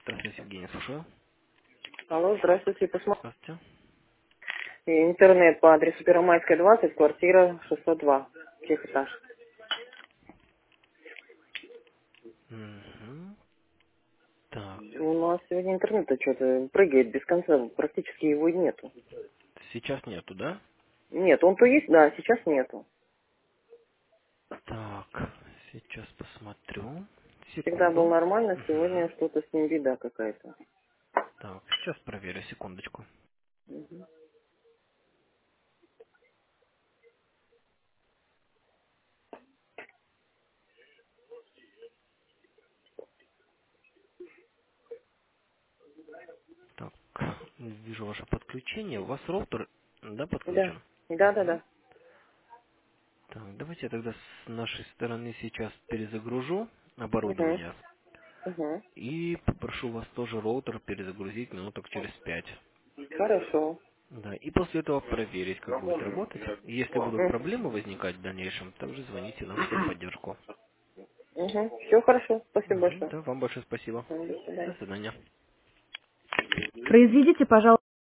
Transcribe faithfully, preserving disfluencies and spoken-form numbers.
Здравствуйте, Евгений, слушаю. Алло, здравствуйте. Посмотрите Здравствуйте. интернет по адресу Первомайская, двадцать, квартира шестьсот два, этаж. Мгм. Так, У нас сегодня интернет что-то прыгает без конца, практически его и нету. сейчас нету, да? Нет, он то есть, да, сейчас нету. Так, сейчас посмотрю. Всегда был Секунду. нормально, Мгм. сегодня что-то с ним беда какая-то. Так, сейчас проверю, секундочку. Мгм. Так, вижу ваше подключение. У вас роутер, да, Да, подключен? да, да, Мгм. да. Так, давайте я тогда с нашей стороны сейчас перезагружу Угу, оборудование угу. и попрошу вас тоже роутер перезагрузить минуток через пять. Хорошо. Да, и после этого проверить, как будет работать. Если будут проблемы возникать в дальнейшем, также звоните нам в техподдержку. Угу. Все хорошо, спасибо Мгм, большое. да, вам большое спасибо. До свидания. До свидания. Произведите, пожалуйста.